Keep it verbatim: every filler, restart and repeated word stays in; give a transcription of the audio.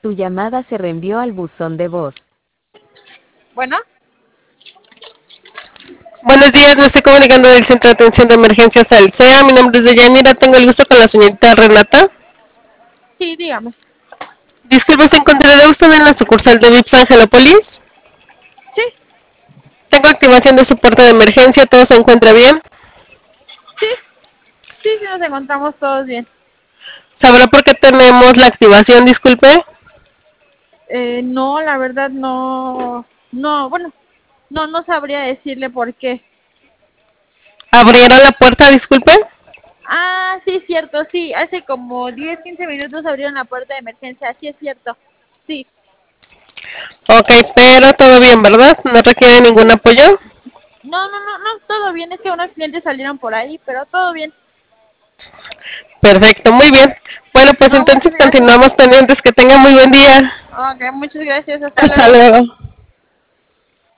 Tu llamada se reenvió al buzón de voz. Bueno, Buenos días, me estoy comunicando del Centro de Atención de Emergencias Alsea. Mi nombre es Deyanira, tengo el gusto con la señorita Renata. sí, dígame. Disculpe, ¿se encontrará usted en la sucursal de Vips Angelopolis? Sí, Tengo activación de soporte de emergencia, ¿todo se encuentra bien? sí, sí, sí nos encontramos todos bien. ¿Sabrá por qué tenemos la activación, disculpe? Eh, no, la verdad no, no, bueno, no, no sabría decirle por qué. ¿Abrieron la puerta, disculpe? Ah, sí, cierto, sí, hace como diez, quince minutos abrieron la puerta de emergencia, sí es cierto, sí. Ok, pero todo bien, ¿verdad? ¿No requiere ningún apoyo? No, no, no, no, todo bien, es que unos clientes salieron por ahí, pero todo bien. Perfecto, muy bien. Bueno, pues No, muchas entonces gracias. continuamos pendientes. Que tenga muy buen día. Ok, muchas gracias, hasta Hasta luego. luego.